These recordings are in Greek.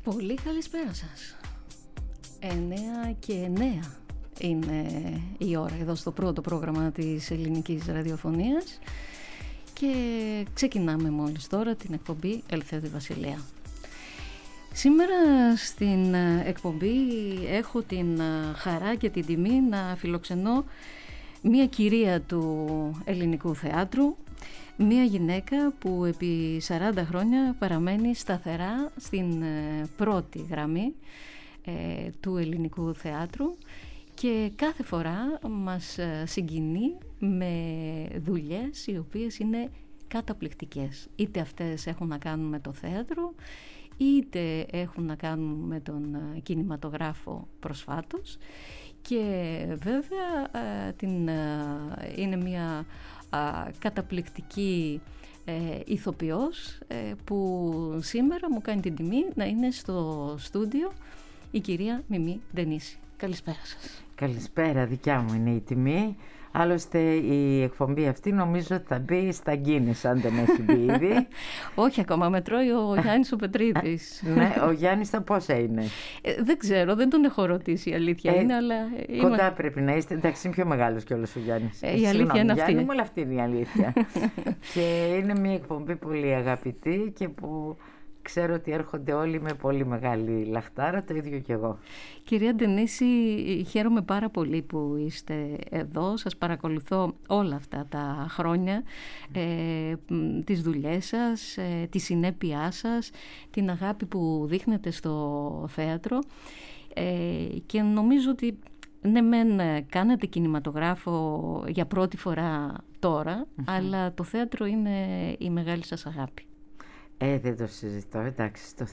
Πολύ καλησπέρα σας. 9 και 9 είναι η ώρα εδώ στο πρώτο πρόγραμμα της ελληνικής ραδιοφωνίας και ξεκινάμε μόλις τώρα την εκπομπή Ελευθέρω Βασιλεία. Σήμερα στην εκπομπή έχω την χαρά και την τιμή να φιλοξενώ μία κυρία του ελληνικού θεάτρου, μία γυναίκα που επί 40 χρόνια παραμένει σταθερά στην πρώτη γραμμή του ελληνικού θεάτρου και κάθε φορά μας συγκινεί με δουλειές οι οποίες είναι καταπληκτικές. Είτε αυτές έχουν να κάνουν με το θέατρο, είτε έχουν να κάνουν με τον κινηματογράφο προσφάτως. Και βέβαια είναι μια καταπληκτική ηθοποιός που σήμερα μου κάνει την τιμή να είναι στο στούντιο η κυρία Μιμή Ντενίση. Καλησπέρα σας. Καλησπέρα, δικιά μου είναι η τιμή. Άλλωστε η εκπομπή αυτή νομίζω ότι θα μπει στα Guinness, αν δεν έχει μπει ήδη. Όχι ακόμα, με τρώει ο Γιάννης ο Πετρίδης. Ναι, ο Γιάννης τα πόσα είναι? Δεν ξέρω, δεν τον έχω ρωτήσει, η αλήθεια είναι, αλλά... Κοντά πρέπει να είστε, εντάξει είναι πιο μεγάλος κιόλας ο Γιάννης. Η αλήθεια είναι αυτή. Γιάννη μου, αλλά αυτή είναι η αλήθεια. Και είναι μια εκπομπή πολύ αγαπητή και που... ξέρω ότι έρχονται όλοι με πολύ μεγάλη λαχτάρα, το ίδιο και εγώ. Κυρία Ντενίση, χαίρομαι πάρα πολύ που είστε εδώ. Σας παρακολουθώ όλα αυτά τα χρόνια, τις δουλειές σας, τη συνέπειά σας, την αγάπη που δείχνετε στο θέατρο και νομίζω ότι ναι μεν κάνετε κινηματογράφο για πρώτη φορά τώρα, αλλά το θέατρο είναι η μεγάλη σας αγάπη. Δεν το συζητώ, εντάξει, το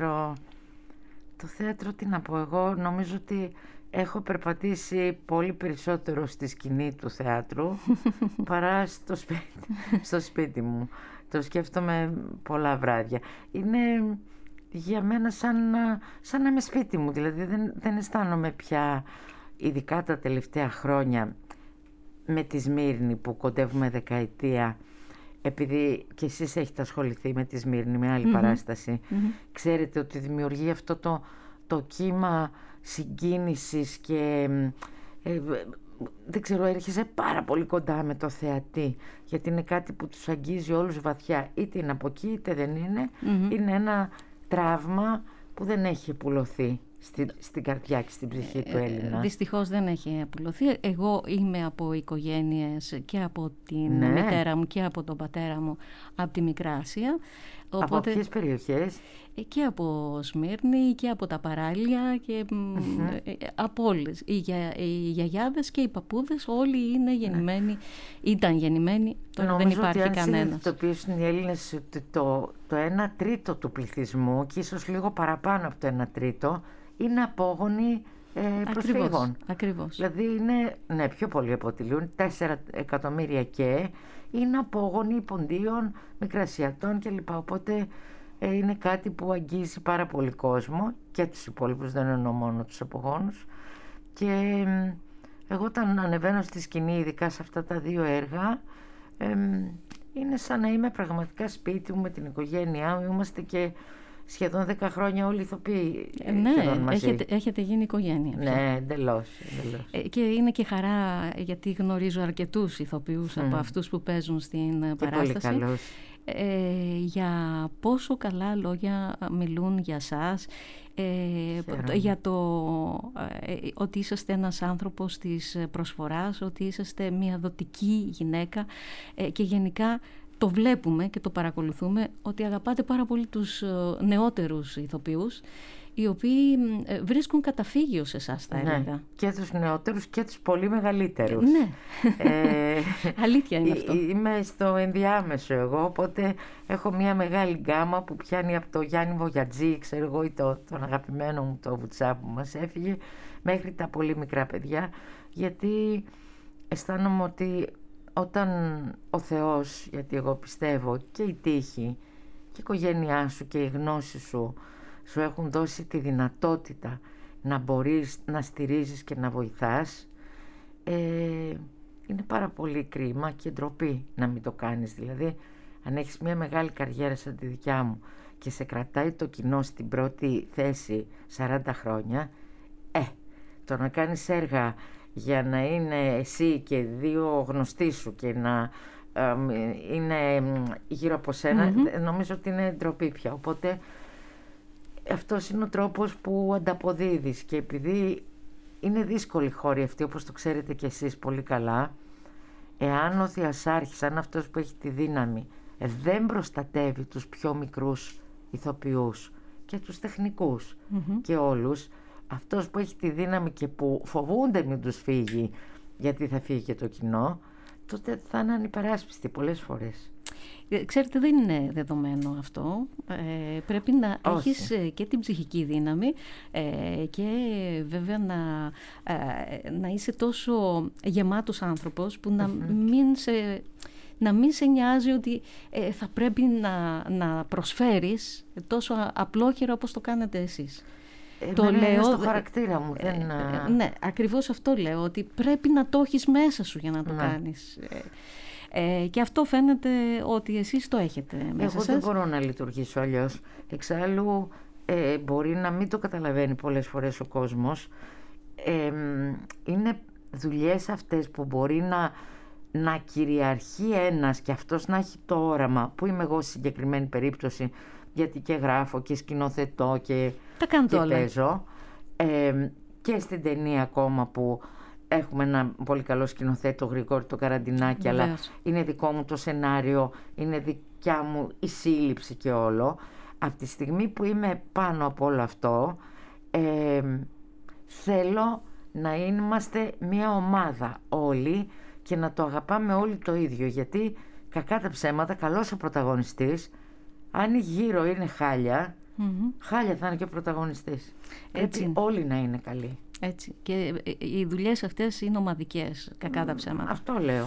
θέατρο τι να πω, εγώ νομίζω ότι έχω περπατήσει πολύ περισσότερο στη σκηνή του θεάτρου παρά στο σπίτι μου. Το σκέφτομαι πολλά βράδια. Είναι για μένα σαν να είμαι σπίτι μου, δηλαδή δεν αισθάνομαι πια, ειδικά τα τελευταία χρόνια με τη Σμύρνη που κοντεύουμε δεκαετία, επειδή και εσείς έχετε ασχοληθεί με τη Σμύρνη, με άλλη παράσταση, ξέρετε ότι δημιουργεί αυτό το κύμα συγκίνησης και δεν ξέρω, έρχεσαι πάρα πολύ κοντά με το θεατή, γιατί είναι κάτι που τους αγγίζει όλους βαθιά, είτε είναι από εκεί είτε δεν είναι, είναι ένα τραύμα που δεν έχει επουλωθεί στην καρδιά και στην ψυχή του Έλληνα. Δυστυχώς δεν έχει απολωθεί. Εγώ είμαι από οικογένειες και από την μητέρα μου και από τον πατέρα μου από τη Μικρά Ασία. Οπότε, από ποιες περιοχές? Και από Σμύρνη και από τα παράλια και από όλες. Οι γιαγιάδες και οι παππούδες όλοι είναι γεννημένοι, ήταν γεννημένοι, τώρα δεν υπάρχει κανένας. Νομίζω ότι αν συνειδητοποιήσουν οι Έλληνες ότι το 1/3 του πληθυσμού και ίσως λίγο παραπάνω από το 1/3 είναι απόγονοι προσφύγων. Ακριβώς. Δηλαδή είναι πιο πολύ από ό,τι λένε, 4 εκατομμύρια και είναι απόγονοι ποντίων, μικρασιατών κλπ. Οπότε είναι κάτι που αγγίζει πάρα πολύ κόσμο και τους υπόλοιπους, δεν εννοώ μόνο τους απογόνους. Και εγώ όταν ανεβαίνω στη σκηνή, ειδικά σε αυτά τα δύο έργα, είναι σαν να είμαι πραγματικά σπίτι μου με την οικογένειά μου. Είμαστε και σχεδόν 10 χρόνια όλοι ηθοποιοί. Ναι, έχετε γίνει οικογένεια. Ναι, εντελώς. Και είναι και χαρά γιατί γνωρίζω αρκετούς ηθοποιούς από αυτούς που παίζουν στην παράσταση. Πολύ καλός. Για πόσο καλά λόγια μιλούν για σας, για το ότι είσαστε ένας άνθρωπος της προσφοράς, ότι είσαστε μια δοτική γυναίκα και γενικά το βλέπουμε και το παρακολουθούμε ότι αγαπάτε πάρα πολύ τους νεότερους ηθοποιούς, οι οποίοι βρίσκουν καταφύγιο σε εσάς, θα έλεγα. Ναι, και τους νεότερους και τους πολύ μεγαλύτερους. Ναι, αλήθεια είναι αυτό. Είμαι στο ενδιάμεσο εγώ, οπότε έχω μια μεγάλη γκάμα που πιάνει από το Γιάννη Βογιατζή, ξέρω εγώ, ή τον αγαπημένο μου το Βουτσά που μας έφυγε, μέχρι τα πολύ μικρά παιδιά, γιατί αισθάνομαι ότι όταν ο Θεός, γιατί εγώ πιστεύω και η τύχη και η οικογένειά σου και η γνώση σου έχουν δώσει τη δυνατότητα να μπορείς να στηρίζεις και να βοηθάς, είναι πάρα πολύ κρίμα και ντροπή να μην το κάνεις. Δηλαδή, αν έχεις μια μεγάλη καριέρα σαν τη δικιά μου και σε κρατάει το κοινό στην πρώτη θέση 40 χρόνια, το να κάνεις έργα για να είναι εσύ και δύο γνωστοί σου και να είναι γύρω από σένα, νομίζω ότι είναι ντροπή πια. Οπότε αυτός είναι ο τρόπος που ανταποδίδεις, και επειδή είναι δύσκολη χώρη αυτή, όπως το ξέρετε κι εσείς πολύ καλά, εάν ο Θειασάρχης, αν αυτός που έχει τη δύναμη δεν προστατεύει τους πιο μικρούς ηθοποιούς και τους τεχνικούς και όλους, αυτός που έχει τη δύναμη και που φοβούνται μην τους φύγει γιατί θα φύγει και το κοινό, τότε θα είναι ανυπεράσπιστοι πολλές φορές. Ξέρετε, δεν είναι δεδομένο αυτό. Πρέπει να έχεις και την ψυχική δύναμη και βέβαια να είσαι τόσο γεμάτος άνθρωπος που να μην σε νοιάζει ότι θα πρέπει να προσφέρεις τόσο απλόχερα όπως το κάνετε εσείς. Το λέω στο χαρακτήρα μου. Ναι, ακριβώς αυτό λέω, ότι πρέπει να το έχεις μέσα σου για να το κάνεις. Και αυτό φαίνεται ότι εσείς το έχετε μέσα σας. Εγώ δεν μπορώ να λειτουργήσω αλλιώς. Εξάλλου μπορεί να μην το καταλαβαίνει πολλές φορές ο κόσμος. Είναι δουλειές αυτές που μπορεί να κυριαρχεί ένας και αυτός να έχει το όραμα, που είμαι εγώ στη συγκεκριμένη περίπτωση, γιατί και γράφω και σκηνοθετώ και παίζω. Και στην ταινία ακόμα που έχουμε ένα πολύ καλό σκηνοθέτη, το Γρηγόρη το Καραντινάκη, αλλά είναι δικό μου το σενάριο, είναι δικιά μου η σύλληψη και όλο. Από τη στιγμή που είμαι πάνω από όλο αυτό, θέλω να είμαστε μια ομάδα όλοι και να το αγαπάμε όλοι το ίδιο, γιατί κακά τα ψέματα, καλός ο πρωταγωνιστής, αν γύρω είναι χάλια, χάλια θα είναι και ο πρωταγωνιστής. Έτσι όλοι να είναι καλοί. Έτσι. Και οι δουλειές αυτές είναι ομαδικές, κακά τα ψέματα. Αυτό λέω.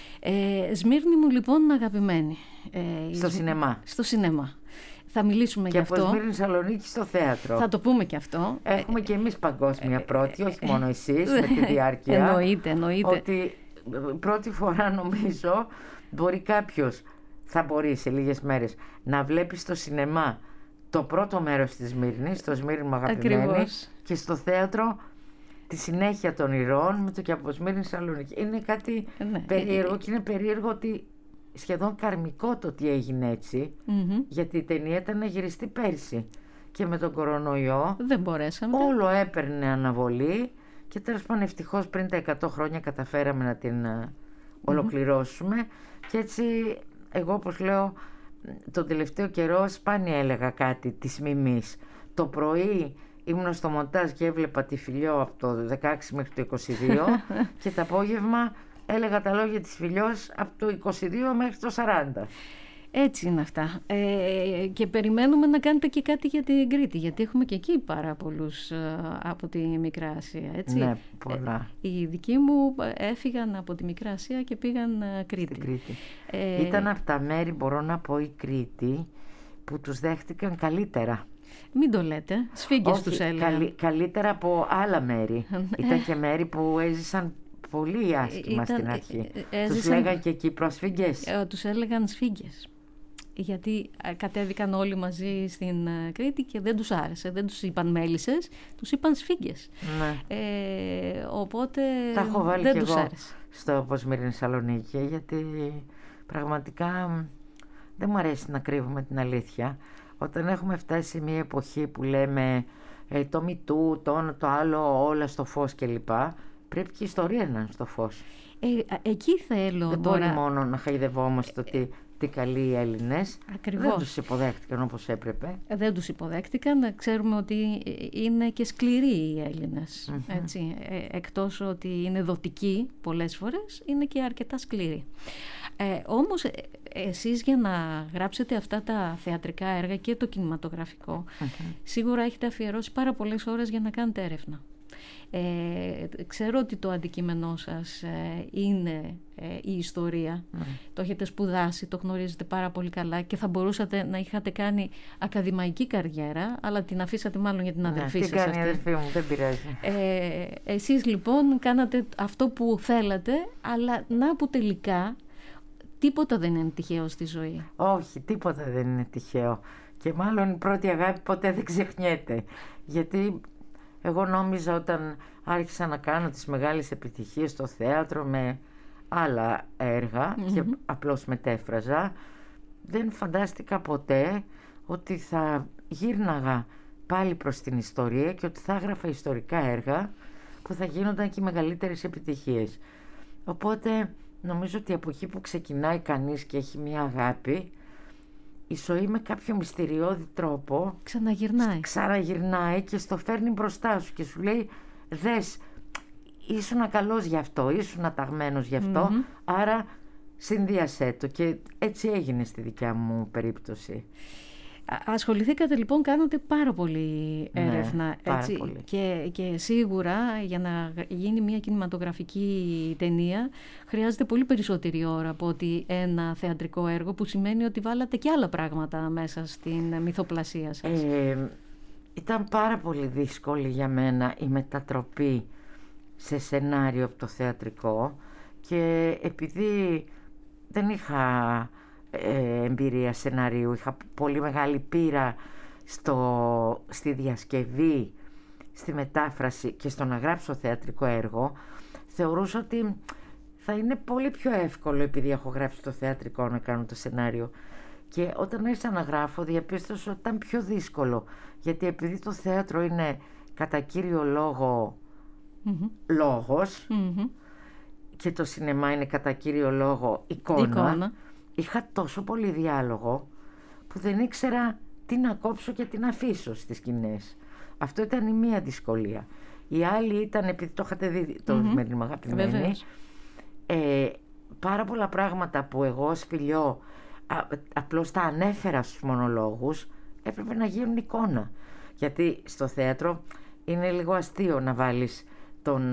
Σμύρνη μου λοιπόν αγαπημένη. Στο σινεμά. Στο σινεμά. Θα μιλήσουμε και γι' αυτό. Και από Σμύρνη Σαλονίκη στο θέατρο. Θα το πούμε και αυτό. Έχουμε και εμείς παγκόσμια πρώτη, όχι μόνο εσείς με τη διάρκεια. Εννοείται. Ότι πρώτη φορά νομίζω μπορεί κάποιος, θα μπορεί σε λίγες μέρες, να βλέπει στο σινεμά το πρώτο μέρος της Σμύρνης, το Σμύρνη μου αγαπημένη. Ακριβώς. Και στο θέατρο τη συνέχεια των ηρώων με το και από Σμύρνη Σαλονίκη. Είναι κάτι περίεργο και είναι περίεργο ότι σχεδόν καρμικό το ότι έγινε έτσι, γιατί η ταινία ήταν να γυριστεί πέρσι και με τον κορονοϊό δεν μπορέσαμε. Όλο έπαιρνε αναβολή και τέλος πάντων ευτυχώς πριν τα 100 χρόνια καταφέραμε να την ολοκληρώσουμε και έτσι εγώ, όπως λέω, τον τελευταίο καιρό σπάνια έλεγα κάτι της Μιμής. Το πρωί ήμουν στο μοντάζ και έβλεπα τη Φιλιό από το 16 μέχρι το 22 και το απόγευμα έλεγα τα λόγια της Φιλιός από το 22 μέχρι το 40. Έτσι είναι αυτά. Και περιμένουμε να κάνετε και κάτι για την Κρήτη, γιατί έχουμε και εκεί πάρα πολλούς από τη Μικρά Ασία. Έτσι. Ναι, πολλά. Οι δικοί μου έφυγαν από τη Μικρά Ασία και πήγαν Κρήτη. Στην Κρήτη. Ήταν από τα μέρη, μπορώ να πω, η Κρήτη που τους δέχτηκαν καλύτερα. Μην το λέτε, σφίγγες τους έλεγαν. Καλύτερα από άλλα μέρη. Ήταν και μέρη που έζησαν πολύ άσχημα στην αρχή. Τους λέγαν και εκεί προσφύγγες. Τους έλεγαν σφίγγες. Γιατί κατέβηκαν όλοι μαζί στην Κρήτη και δεν τους άρεσε. Δεν τους είπαν μέλισσες, τους είπαν σφίγγες. Ναι. Οπότε τα έχω βάλει δεν και τους εγώ άρεσε. Στο Σμύρνη Σαλονίκη, γιατί πραγματικά δεν μου αρέσει να κρύβουμε την αλήθεια. Όταν έχουμε φτάσει σε μια εποχή που λέμε το μητού, το άλλο, όλα στο φως κλπ. Πρέπει και η ιστορία να είναι στο φως. Εκεί θέλω δεν τώρα... μπορεί μόνο να χαϊδευόμαστε ότι τι καλοί οι Έλληνες. Ακριβώς. Δεν τους υποδέχτηκαν όπως έπρεπε. Δεν τους υποδέχτηκαν. Ξέρουμε ότι είναι και σκληροί οι Έλληνες. Έτσι. Εκτός ότι είναι δοτικοί πολλές φορές, είναι και αρκετά σκληροί. Όμως εσείς για να γράψετε αυτά τα θεατρικά έργα και το κινηματογραφικό, σίγουρα έχετε αφιερώσει πάρα πολλές ώρες για να κάνετε έρευνα. Ξέρω ότι το αντικείμενό σας είναι η ιστορία. Το έχετε σπουδάσει, το γνωρίζετε πάρα πολύ καλά και θα μπορούσατε να είχατε κάνει ακαδημαϊκή καριέρα, αλλά την αφήσατε μάλλον για την αδερφή σας. Τι κάνει η αδερφή μου, δεν πειράζει. Εσείς λοιπόν κάνατε αυτό που θέλατε, αλλά να που τελικά τίποτα δεν είναι τυχαίο στη ζωή. Όχι, τίποτα δεν είναι τυχαίο. Και μάλλον η πρώτη αγάπη ποτέ δεν ξεχνιέται. Γιατί εγώ νόμιζα όταν άρχισα να κάνω τις μεγάλες επιτυχίες στο θέατρο με άλλα έργα και απλώς μετέφραζα, δεν φαντάστηκα ποτέ ότι θα γύρναγα πάλι προς την ιστορία και ότι θα έγραφα ιστορικά έργα που θα γίνονταν και οι μεγαλύτερες επιτυχίες. Οπότε νομίζω ότι από εκεί που ξεκινάει κανείς και έχει μια αγάπη, η ζωή με κάποιο μυστηριώδη τρόπο ξαναγυρνάει και στο φέρνει μπροστά σου και σου λέει δες, ήσουν καλός γι' αυτό, ήσουν ταγμένος γι' αυτό, άρα συνδύασέ το. Και έτσι έγινε στη δικιά μου περίπτωση. Ασχοληθήκατε λοιπόν, κάνατε πάρα πολύ έρευνα, πάρα πολύ. Και σίγουρα για να γίνει μια κινηματογραφική ταινία χρειάζεται πολύ περισσότερη ώρα από ότι ένα θεατρικό έργο, που σημαίνει ότι βάλατε και άλλα πράγματα μέσα στην μυθοπλασία σας. Ήταν πάρα πολύ δύσκολη για μένα η μετατροπή σε σενάριο από το θεατρικό, και επειδή δεν είχα εμπειρία σεναρίου, είχα πολύ μεγάλη πείρα στη διασκευή, στη μετάφραση και στο να γράψω θεατρικό έργο, θεωρούσα ότι θα είναι πολύ πιο εύκολο, επειδή έχω γράψει το θεατρικό, να κάνω το σενάριο. Και όταν άρχισα να γράφω, διαπίστωσα ότι ήταν πιο δύσκολο, γιατί επειδή το θέατρο είναι κατά κύριο λόγο λόγος και το σινεμά είναι κατά κύριο λόγο εικόνα. Είχα τόσο πολύ διάλογο που δεν ήξερα τι να κόψω και τι να αφήσω στις σκηνές. Αυτό ήταν η μία δυσκολία. Η άλλη ήταν, επειδή το είχατε δει με την αγαπημένη, πάρα πολλά πράγματα που εγώ ως φιλιό απλώς τα ανέφερα στους μονολόγους, έπρεπε να γίνουν εικόνα. Γιατί στο θέατρο είναι λίγο αστείο να βάλεις τον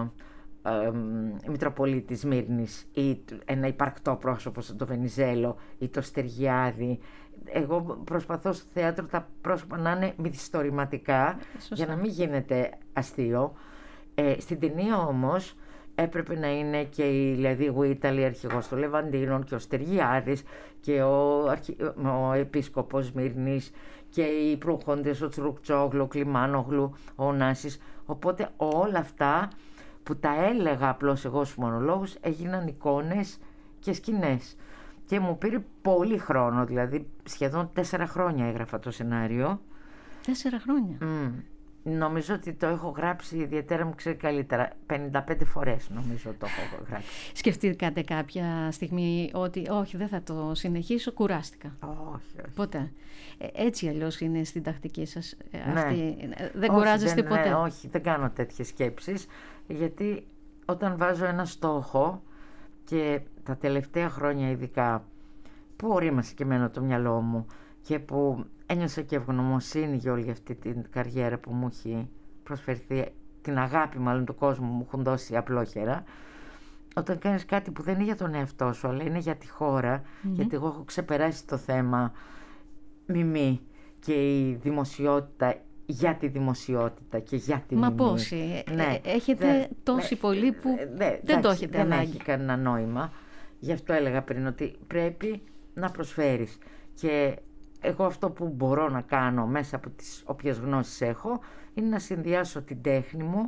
Μητροπολίτη Σμύρνης ή ένα υπαρκτό πρόσωπο σαν το Βενιζέλο ή το Στεργιάδη. Εγώ προσπαθώ στο θέατρο τα πρόσωπα να είναι μυθιστορηματικά, για να μην γίνεται αστείο. Στην ταινία όμως έπρεπε να είναι και η Λεδί Γουίταλη, αρχηγός των Λεβαντίνων, και ο Στεργιάδης και ο επίσκοπος Σμύρνης και οι προχόντες, ο Τσρουκτσόγλου, ο Κλιμάνογλου, ο Νάσης. Οπότε όλα αυτά που τα έλεγα απλώς εγώ στους μονολόγους έγιναν εικόνες και σκηνές. Και μου πήρε πολύ χρόνο, δηλαδή σχεδόν 4 χρόνια έγραφα το σενάριο. 4 χρόνια. Νομίζω ότι το έχω γράψει, ιδιαίτερα μου ξέρει καλύτερα, 55 φορές νομίζω το έχω γράψει. Σκεφτήκατε κάποια στιγμή ότι όχι, δεν θα το συνεχίσω, κουράστηκα? Όχι. Ποτέ? Έτσι αλλιώς είναι στην τακτική σας αυτή? Ναι. Δεν κουράζεστε ποτέ? Ναι, όχι, δεν κάνω τέτοιες σκέψεις, γιατί όταν βάζω ένα στόχο, και τα τελευταία χρόνια ειδικά, που ορίμασε και εμένα το μυαλό μου και που ένιωσα και ευγνωμοσύνη για όλη αυτή την καριέρα που μου έχει προσφερθεί, την αγάπη μάλλον του κόσμου μου έχουν δώσει απλόχερα. Όταν κάνεις κάτι που δεν είναι για τον εαυτό σου, αλλά είναι για τη χώρα, γιατί εγώ έχω ξεπεράσει το θέμα μιμή και η δημοσιότητα για τη δημοσιότητα και για τη μιμή. Μα πόσοι? Έχετε τόσοι πολλοί που δεν το έχετε ανάγκη. Δεν έχει κανένα νόημα. Γι' αυτό έλεγα πριν ότι πρέπει να προσφέρεις. Και εγώ αυτό που μπορώ να κάνω μέσα από τις όποιες γνώσεις έχω είναι να συνδυάσω την τέχνη μου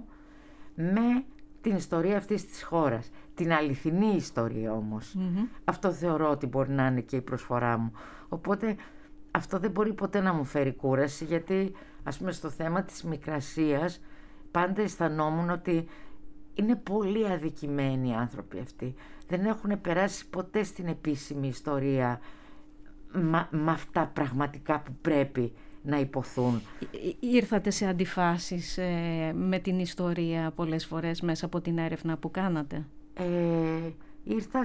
με την ιστορία αυτής της χώρας. Την αληθινή ιστορία όμως. Αυτό θεωρώ ότι μπορεί να είναι και η προσφορά μου. Οπότε αυτό δεν μπορεί ποτέ να μου φέρει κούραση, γιατί ας πούμε στο θέμα της μικρασίας πάντα αισθανόμουν ότι είναι πολύ αδικημένοι οι άνθρωποι αυτοί. Δεν έχουν περάσει ποτέ στην επίσημη ιστορία με αυτά πραγματικά που πρέπει να υποθούν. Ήρθατε σε αντιφάσεις με την ιστορία πολλές φορές μέσα από την έρευνα που κάνατε? Ήρθα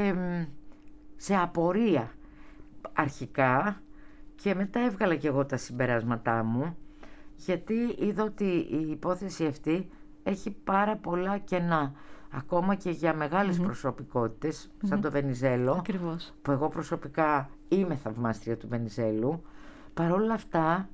σε απορία αρχικά και μετά έβγαλα και εγώ τα συμπεράσματά μου, γιατί είδα ότι η υπόθεση αυτή έχει πάρα πολλά κενά. Ακόμα και για μεγάλες προσωπικότητες, σαν το Βενιζέλο. Ακριβώς. Που εγώ προσωπικά είμαι θαυμάστρια του Βενιζέλου. Παρ' όλα αυτά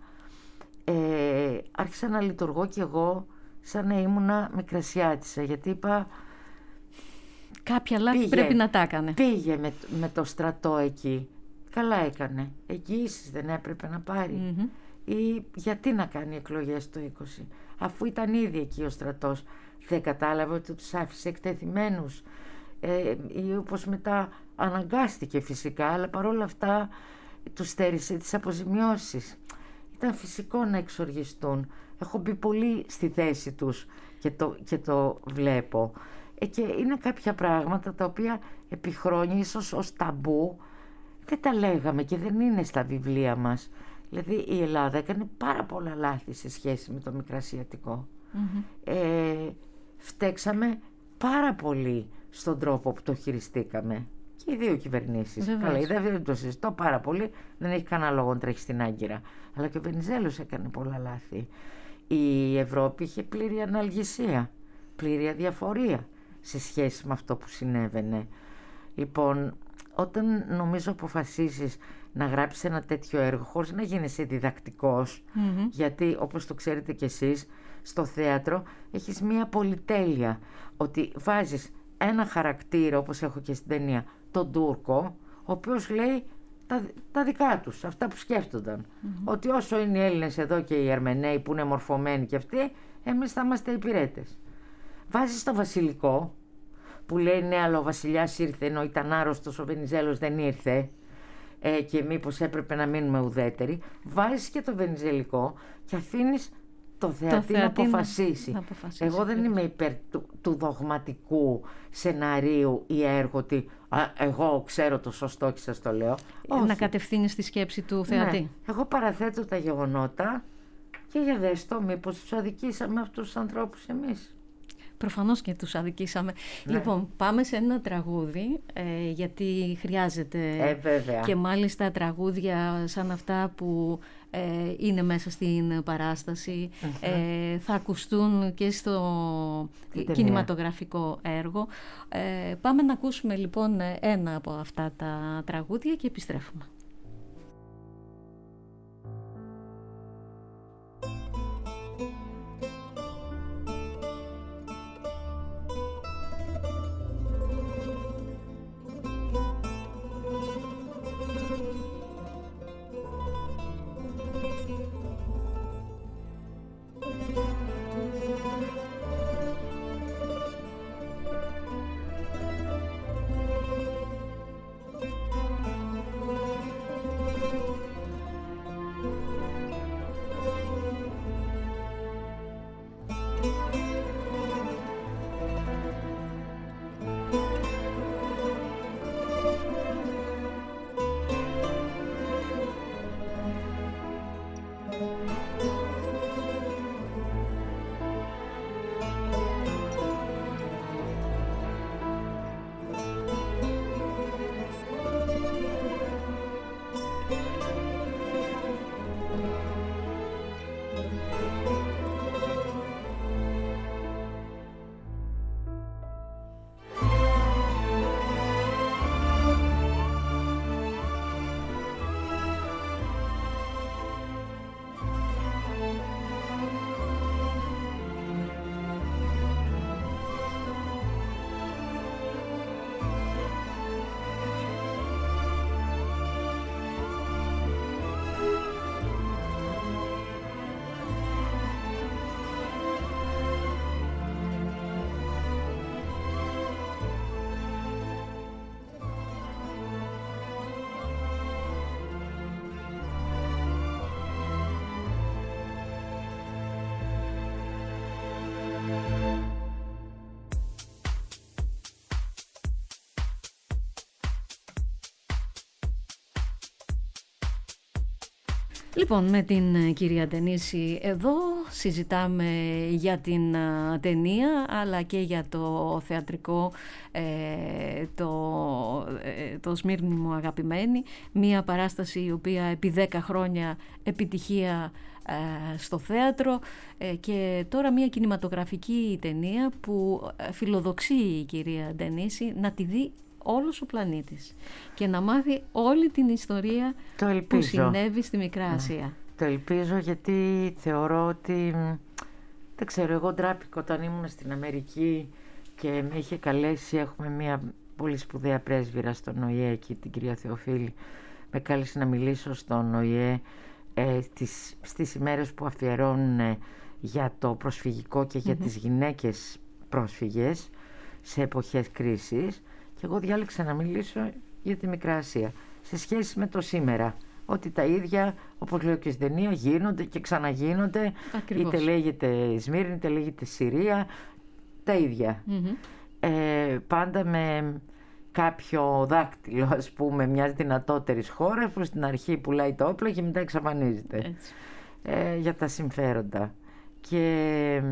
άρχισα να λειτουργώ κι εγώ σαν να ήμουνα μικρασιάτισσα, γιατί είπα κάποια λάθη πρέπει να τα έκανε. Πήγε με το στρατό εκεί. καλά έκανε. Εγγυήσεις δεν έπρεπε να πάρει? Ή γιατί να κάνει εκλογές το 20, αφού ήταν ήδη εκεί ο στρατός? Δεν κατάλαβε ότι τους άφησε εκτεθειμένους, ή όπως μετά αναγκάστηκε φυσικά, αλλά παρόλα αυτά τους στέρισε τις αποζημιώσεις. Ήταν φυσικό να εξοργιστούν. Έχω μπει πολύ στη θέση τους και το βλέπω. Και είναι κάποια πράγματα τα οποία επί χρόνια ίσως ως ταμπού δεν τα λέγαμε και δεν είναι στα βιβλία μας. Δηλαδή η Ελλάδα έκανε πάρα πολλά λάθη σε σχέση με το Μικρασιατικό. Φταίξαμε πάρα πολύ στον τρόπο που το χειριστήκαμε. Και οι δύο κυβερνήσεις. Καλά, δεν το συζητώ πάρα πολύ, δεν έχει κανένα λόγο να τρέχει στην Άγκυρα. Αλλά και ο Βενιζέλος έκανε πολλά λάθη. Η Ευρώπη είχε πλήρη αναλγησία, πλήρη αδιαφορία σε σχέση με αυτό που συνέβαινε. Λοιπόν, όταν νομίζω αποφασίσεις να γράψεις ένα τέτοιο έργο χωρίς να γίνεσαι διδακτικός, γιατί όπως το ξέρετε κι εσείς, στο θέατρο έχεις μία πολυτέλεια, ότι βάζεις ένα χαρακτήρα, όπως έχω και στην ταινία, τον Τούρκο, ο οποίος λέει τα δικά τους, αυτά που σκέφτονταν. Ότι όσο είναι οι Έλληνες εδώ και οι Αρμεναίοι που είναι μορφωμένοι και αυτοί, εμείς θα είμαστε υπηρέτες. Βάζεις το Βασιλικό, που λέει ναι, αλλά ο βασιλιάς ήρθε ενώ ήταν άρρωστος, ο Βενιζέλος δεν ήρθε, και μήπως έπρεπε να μείνουμε ουδέτεροι. Βάζεις και το Βενιζελικό και αφήνεις το θεατή να αποφασίσει. Εγώ δεν είμαι υπέρ του δογματικού σεναρίου ή έργου ότι εγώ ξέρω το σωστό και σας το λέω. Να κατευθύνεις τη σκέψη του θεατή. Ναι. Εγώ παραθέτω τα γεγονότα και για δες το, μήπως τους αδικήσαμε αυτούς τους ανθρώπους εμείς. Προφανώς και τους αδικήσαμε. Ναι. Λοιπόν, πάμε σε ένα τραγούδι, γιατί χρειάζεται και μάλιστα τραγούδια σαν αυτά που είναι μέσα στην παράσταση, θα ακουστούν και στο κινηματογραφικό έργο. Πάμε να ακούσουμε λοιπόν ένα από αυτά τα τραγούδια και επιστρέφουμε. Λοιπόν, με την κυρία Ντενίση εδώ συζητάμε για την ταινία αλλά και για το θεατρικό, το Σμύρνη μου αγαπημένη, μια παράσταση η οποία επί 10 χρόνια επιτυχία στο θέατρο, και τώρα μια κινηματογραφική ταινία που φιλοδοξεί η κυρία Ντενίση να τη δει όλος ο πλανήτης και να μάθει όλη την ιστορία που συνέβη στη Μικρά Ασία. Το ελπίζω, γιατί θεωρώ ότι, δεν ξέρω, εγώ ντράπηκα όταν ήμουν στην Αμερική και με είχε καλέσει, έχουμε μια πολύ σπουδαία πρέσβυρα στον ΟΗΕ εκεί, την κυρία Θεοφίλη, με κάλεσε να μιλήσω στον ΟΗΕ στις ημέρες που αφιερώνουν για το προσφυγικό και για τις γυναίκες πρόσφυγες σε εποχές κρίσης, και εγώ διάλεξα να μιλήσω για τη Μικρά Ασία σε σχέση με το σήμερα, ότι τα ίδια, όπως λέω και στην ταινία, γίνονται και ξαναγίνονται. Ακριβώς. Είτε λέγεται Σμύρνη, είτε λέγεται Συρία, τα ίδια. Πάντα με κάποιο δάκτυλο, ας πούμε, μιας δυνατότερης χώρας που στην αρχή πουλάει τα όπλα και μετά εξαφανίζεται για τα συμφέροντα. Και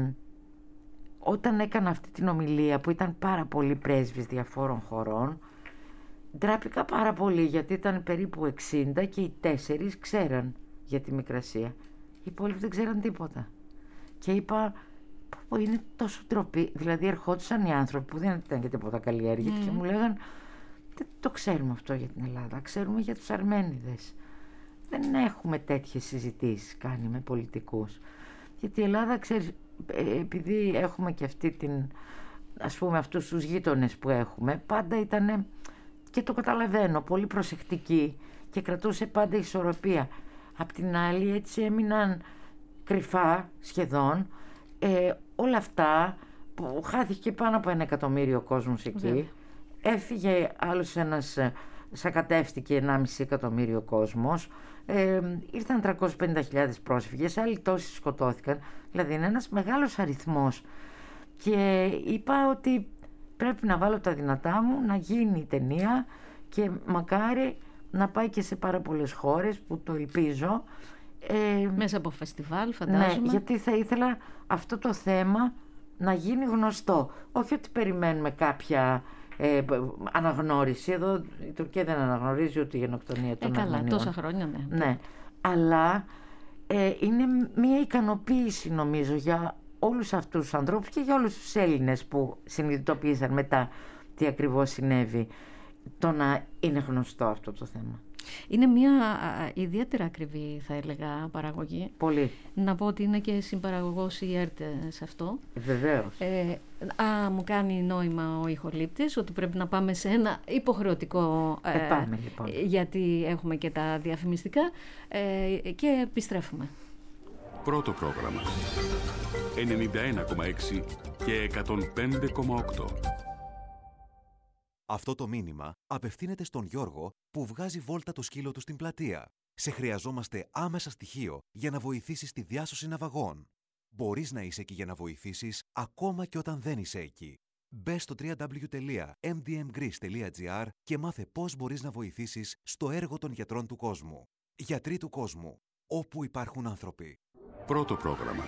όταν έκανα αυτή την ομιλία που ήταν πάρα πολλοί πρέσβεις διαφόρων χωρών, ντράπηκα πάρα πολύ, γιατί ήταν περίπου 60 και οι 4 ξέραν για τη Μικρά Ασία. Οι υπόλοιποι δεν ξέραν τίποτα. Και είπα, είναι τόσο ντροπή. Δηλαδή ερχόντουσαν οι άνθρωποι που δεν ήταν και τίποτα καλλιέργεια και μου λέγαν, δεν το ξέρουμε αυτό για την Ελλάδα, ξέρουμε για τους Αρμένιδες. Δεν έχουμε τέτοιες συζητήσεις κάνει με πολιτικούς. Γιατί η Ελλάδα, ξέρεις, επειδή έχουμε και αυτή την, ας πούμε, αυτούς τους γείτονες που έχουμε, πάντα ήταν, και το καταλαβαίνω, πολύ προσεκτική και κρατούσε πάντα ισορροπία. Απ' την άλλη έτσι έμειναν κρυφά σχεδόν όλα αυτά που χάθηκε πάνω από 1 εκατομμύριο κόσμος εκεί. Έφυγε άλλος ένας, σακατεύτηκε 1,5 εκατομμύριο κόσμος. Ήρθαν 350.000 πρόσφυγες, άλλοι τόσοι σκοτώθηκαν. Δηλαδή είναι ένας μεγάλος αριθμός. Και είπα ότι πρέπει να βάλω τα δυνατά μου να γίνει η ταινία και μακάρι να πάει και σε πάρα πολλές χώρες, που το ελπίζω. Μέσα από φεστιβάλ, φαντάζομαι. Ναι, γιατί θα ήθελα αυτό το θέμα να γίνει γνωστό. Όχι ότι περιμένουμε κάποια αναγνώριση. Εδώ η Τουρκία δεν αναγνωρίζει ούτε η γενοκτονία των Αρμενίων. Καλά, τόσα χρόνια, ναι. Αλλά είναι μια ικανοποίηση, νομίζω, για όλους αυτούς τους ανθρώπους και για όλους τους Έλληνες που συνειδητοποίησαν μετά τι ακριβώς συνέβη, το να είναι γνωστό αυτό το θέμα. Είναι μια ιδιαίτερα ακριβή, θα έλεγα, παραγωγή. Πολύ. Να πω ότι είναι και συμπαραγωγός η ΕΡΤ σε αυτό. Βεβαίως. Μου κάνει νόημα ο ηχολήπτης ότι πρέπει να πάμε σε ένα υποχρεωτικό, Πάμε, λοιπόν. γιατί έχουμε και τα διαφημιστικά, και επιστρέφουμε. Πρώτο πρόγραμμα 91,6 και 105,8. Αυτό το μήνυμα απευθύνεται στον Γιώργο που βγάζει βόλτα το σκύλο του στην πλατεία. Σε χρειαζόμαστε άμεσα στοιχείο για να βοηθήσεις στη διάσωση ναυαγών. Μπορείς να είσαι εκεί για να βοηθήσεις ακόμα και όταν δεν είσαι εκεί. Μπες στο www.mdmgreece.gr και μάθε πώς μπορείς να βοηθήσεις στο έργο των γιατρών του κόσμου. Γιατροί του κόσμου, όπου υπάρχουν άνθρωποι. Πρώτο πρόγραμμα.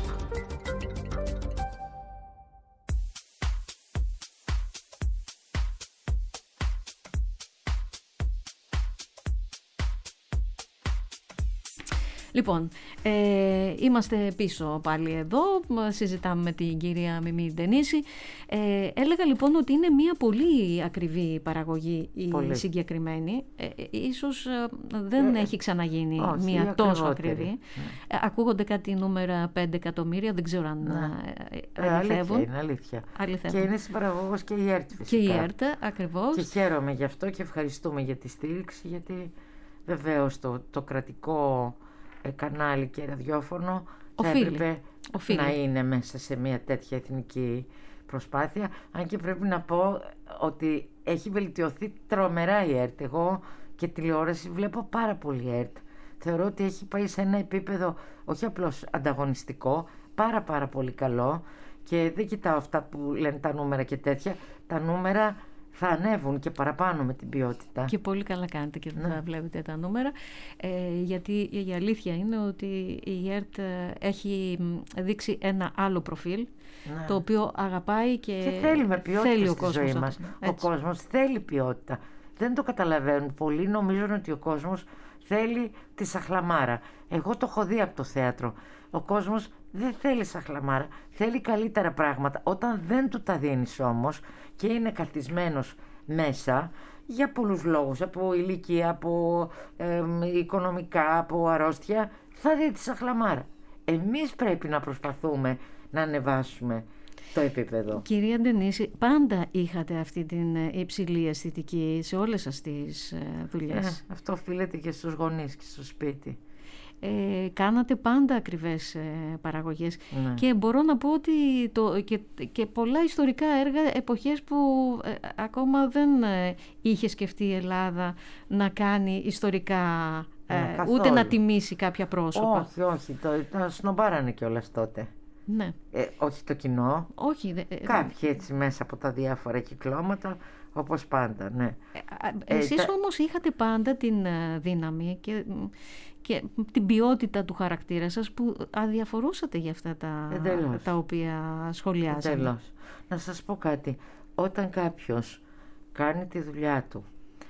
Λοιπόν, είμαστε πίσω πάλι εδώ, συζητάμε με την κυρία Μιμή Ντενίση. Έλεγα λοιπόν ότι είναι μια πολύ ακριβή παραγωγή η συγκεκριμένη. Ίσως δεν έχει ξαναγίνει μια τόσο ακριβή. Ακούγονται κάτι νούμερα 5 εκατομμύρια, δεν ξέρω αν αληθεύουν. Είναι αλήθεια. Και είναι συμπαραγωγός και η ΕΡΤ φυσικά. Και η ΕΡΤ, ακριβώς. Και χαίρομαι γι' αυτό και ευχαριστούμε για τη στήριξη, γιατί βεβαίως το κρατικό κανάλι και ραδιόφωνο θα έπρεπε να είναι μέσα σε μια τέτοια εθνική προσπάθεια. Αν και πρέπει να πω ότι έχει βελτιωθεί τρομερά η ΕΡΤ. Εγώ και τηλεόραση βλέπω πάρα πολύ ΕΡΤ. Θεωρώ ότι έχει πάει σε ένα επίπεδο όχι απλώς ανταγωνιστικό, πάρα πολύ καλό, και δεν κοιτάω αυτά που λένε τα νούμερα και τέτοια. Τα νούμερα θα ανέβουν και παραπάνω με την ποιότητα. Και πολύ καλά κάνετε και θα βλέπετε τα νούμερα, γιατί η αλήθεια είναι ότι η ΕΡΤ έχει δείξει ένα άλλο προφίλ, το οποίο αγαπάει και θέλει με ποιότητα θέλει στη ζωή μας. Ο κόσμος θέλει ποιότητα. Δεν το καταλαβαίνουν. Πολλοί νομίζουν ότι ο κόσμος θέλει τη σαχλαμάρα. Εγώ το έχω δει από το θέατρο. Ο κόσμος δεν θέλει σαχλαμάρα, θέλει καλύτερα πράγματα. Όταν δεν του τα δίνεις όμως και είναι καθισμένος μέσα για πολλούς λόγους, από ηλικία, από οικονομικά, από αρρώστια, θα δει τη σαχλαμάρα. Εμείς πρέπει να προσπαθούμε να ανεβάσουμε το επίπεδο. Κυρία Ντενίση, πάντα είχατε αυτή την υψηλή αισθητική σε όλες σας τις δουλειές? Αυτό οφείλεται και στους γονείς και στο σπίτι. Κάνατε πάντα ακριβές παραγωγές, Ναι. και μπορώ να πω ότι και πολλά ιστορικά έργα, εποχές που ακόμα δεν είχε σκεφτεί η Ελλάδα να κάνει ιστορικά, ούτε να τιμήσει κάποια πρόσωπα. Όχι, τα σνομπάρανε κιόλας τότε. Ναι. Όχι το κοινό, Όχι, κάποιοι έτσι μέσα από τα διάφορα κυκλώματα, όπως πάντα, ναι. Εσείς όμως είχατε πάντα την δύναμη και την ποιότητα του χαρακτήρα σας, που αδιαφορούσατε για αυτά τα οποία σχολιάζατε. Εντελώς. Να σας πω κάτι. Όταν κάποιος κάνει τη δουλειά του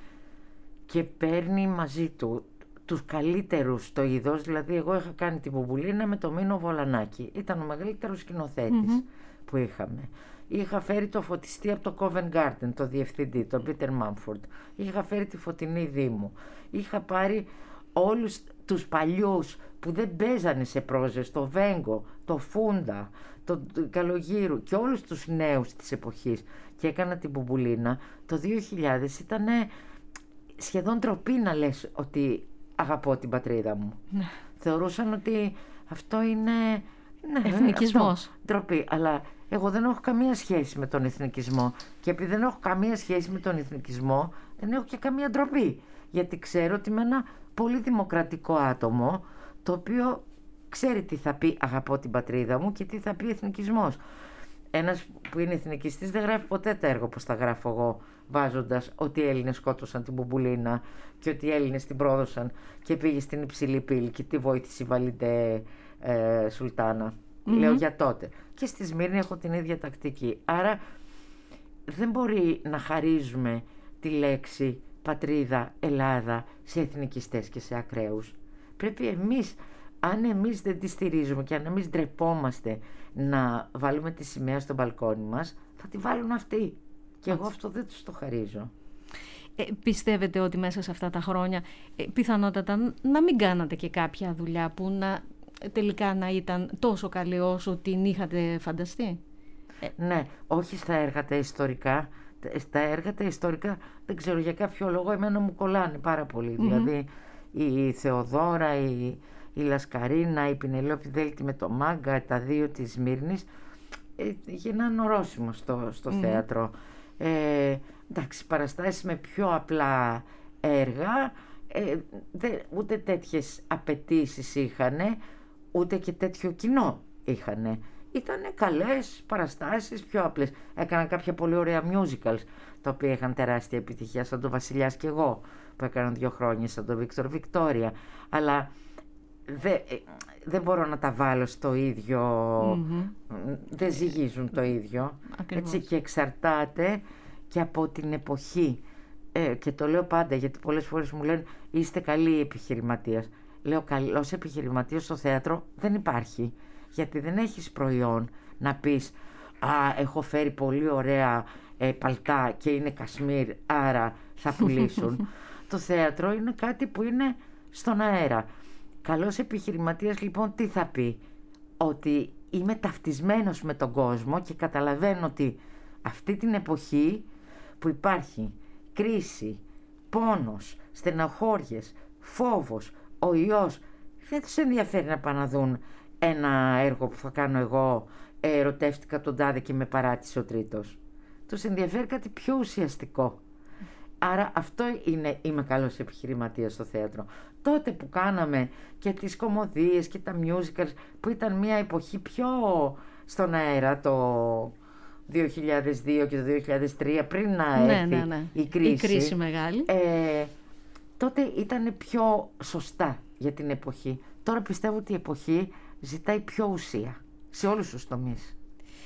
και παίρνει μαζί του τους καλύτερους στο είδος, δηλαδή εγώ είχα κάνει την Μπουμπουλίνα με τον Μίνο Βολανάκη, ήταν ο μεγαλύτερος σκηνοθέτης που είχαμε. Είχα φέρει το φωτιστή από το Covent Garden, το διευθυντή, τον Πίτερ Μάμφορντ. Είχα φέρει τη Φωτεινή Δήμου. Είχα πάρει όλους τους παλιούς που δεν παίζανε σε πρόζες, το Βέγκο, το Φούντα, το Καλογύρου και όλους τους νέους της εποχής, και έκανα την Μπουμπουλίνα. Το 2000 ήταν σχεδόν ντροπή να λες ότι αγαπώ την πατρίδα μου. Ναι. Θεωρούσαν ότι αυτό είναι εθνικισμός. Ντροπή, αλλά εγώ δεν έχω καμία σχέση με τον εθνικισμό, και επειδή δεν έχω καμία σχέση με τον εθνικισμό δεν έχω και καμία ντροπή, γιατί ξέρω ότι είμαι ένα πολύ δημοκρατικό άτομο, το οποίο ξέρει τι θα πει αγαπώ την πατρίδα μου και τι θα πει εθνικισμός. Ένας που είναι εθνικιστής δεν γράφει ποτέ τα έργα όπως τα γράφω εγώ, βάζοντας ότι οι Έλληνες σκότωσαν την Μπουμπουλίνα και ότι οι Έλληνες την πρόδωσαν και πήγε στην Υψηλή Πύλη και τη βοήθησε η Βαλιντέ Σουλτάνα. Λέω για τότε. Και στη Σμύρνη έχω την ίδια τακτική. Άρα δεν μπορεί να χαρίζουμε τη λέξη πατρίδα, Ελλάδα σε εθνικιστές και σε ακραίους. Πρέπει εμείς, αν εμείς δεν τη στηρίζουμε και αν εμείς ντρεπόμαστε να βάλουμε τη σημαία στο μπαλκόνι μας, θα τη βάλουν αυτοί. Και εγώ αυτό δεν τους το χαρίζω. Πιστεύετε ότι μέσα σε αυτά τα χρόνια πιθανότατα να μην κάνατε και κάποια δουλειά που τελικά να ήταν τόσο καλή όσο την είχατε φανταστεί? Ναι, όχι στα έργα τα ιστορικά. Στα έργα τα ιστορικά δεν ξέρω, για κάποιο λόγο εμένα μου κολλάνε πάρα πολύ. Δηλαδή η Θεοδόρα, η Λασκαρίνα, η Πινελόπη Δέλτη με το Μάγκα, τα δύο της Σμύρνης, γίνανε ορόσημο στο θέατρο. Εντάξει, παραστάσεις με πιο απλά έργα, ούτε τέτοιες απαιτήσεις είχανε, ούτε και τέτοιο κοινό είχανε. Ήτανε καλές παραστάσεις, πιο απλές. Έκαναν κάποια πολύ ωραία musicals, τα οποία είχαν τεράστια επιτυχία, σαν το Βασιλιάς και εγώ, που έκαναν 2 χρόνια, σαν το Βίκτορ Βικτόρια. Αλλά δεν μπορώ να τα βάλω στο ίδιο, δεν ζυγίζουν το ίδιο. Έτσι, και εξαρτάται και από την εποχή. Και το λέω πάντα, γιατί πολλές φορές μου λένε είστε καλοί επιχειρηματίας. Λέω καλός επιχειρηματίας στο θέατρο δεν υπάρχει, γιατί δεν έχεις προϊόν να πεις έχω φέρει πολύ ωραία παλτά και είναι κασμίρ, άρα θα πουλήσουν. Το θέατρο είναι κάτι που είναι στον αέρα. Καλός επιχειρηματίας λοιπόν τι θα πει? Ότι είμαι ταυτισμένος με τον κόσμο και καταλαβαίνω ότι αυτή την εποχή που υπάρχει κρίση, πόνος, στεναχώριες, φόβος, ο ιός, δεν τους ενδιαφέρει να πάνε να δουν ένα έργο που θα κάνω εγώ, ερωτεύτηκα τον τάδε και με παράτησε ο τρίτος. Τους ενδιαφέρει κάτι πιο ουσιαστικό. Άρα αυτό είναι, είμαι καλός επιχειρηματίας στο θέατρο. Τότε που κάναμε και τις κομμωδίες και τα musicals, που ήταν μια εποχή πιο στον αέρα, το 2002 και το 2003, πριν να έρθει η κρίση. Η κρίση μεγάλη. Τότε ήταν πιο σωστά για την εποχή. Τώρα πιστεύω ότι η εποχή ζητάει πιο ουσία σε όλους τους τομείς.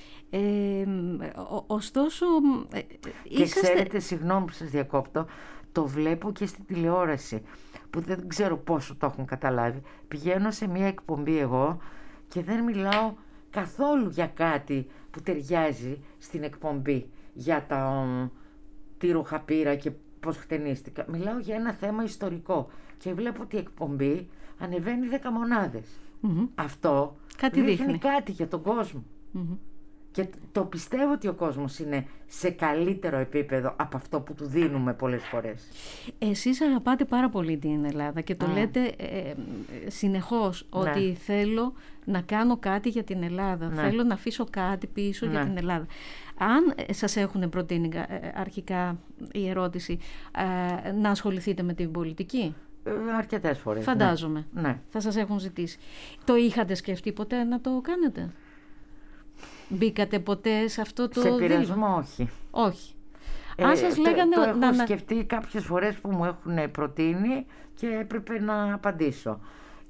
Ωστόσο και ξέρετε, συγγνώμη που σας διακόπτω, το βλέπω και στην τηλεόραση, που δεν ξέρω πόσο το έχουν καταλάβει. Πηγαίνω σε μια εκπομπή εγώ και δεν μιλάω καθόλου για κάτι που ταιριάζει στην εκπομπή, για τι ρούχα πήρα και πώς χτενίστηκα. Μιλάω για ένα θέμα ιστορικό και βλέπω ότι η εκπομπή ανεβαίνει 10 μονάδες. Αυτό κάτι δείχνει κάτι για τον κόσμο. Και το πιστεύω ότι ο κόσμος είναι σε καλύτερο επίπεδο από αυτό που του δίνουμε πολλές φορές. Εσείς αγαπάτε πάρα πολύ την Ελλάδα και το λέτε συνεχώς ότι θέλω να κάνω κάτι για την Ελλάδα, θέλω να αφήσω κάτι πίσω για την Ελλάδα. Αν σας έχουν προτείνει αρχικά η ερώτηση να ασχοληθείτε με την πολιτική? Αρκετές φορές. Φαντάζομαι. Ναι. Θα σας έχουν ζητήσει. Το είχατε σκεφτεί ποτέ να το κάνετε? Μπήκατε ποτέ σε αυτό το πειρασμό? Όχι. Όχι. Αν σας λέγανε το έχω σκεφτεί κάποιες φορές που μου έχουν προτείνει και έπρεπε να απαντήσω.